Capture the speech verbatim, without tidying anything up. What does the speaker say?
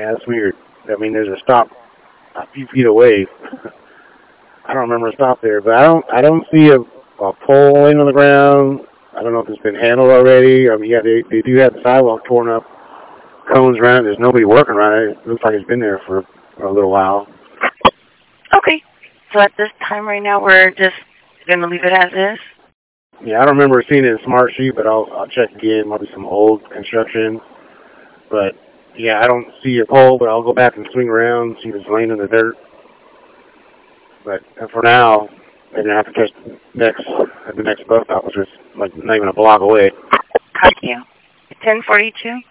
Yeah, that's weird. I mean, there's a stop a few feet away. I don't remember a stop there, but I don't. I don't see a, a pole laying on the ground. I don't know if it's been handled already. I mean, yeah, they they do have the sidewalk torn up, cones around it. There's nobody working around it. It looks like it's been there for, for a little while. Okay. So at this time right now, we're just going to leave it as is? Yeah, I don't remember seeing it in Smart Sheet, but I'll, I'll check again. Might be some old construction. But, yeah, I don't see a pole, but I'll go back and swing around, see if it's laying in the dirt. But for now, they're going to have to catch next at the next bus stop, which is like not even a block away. Thank you. ten forty-two.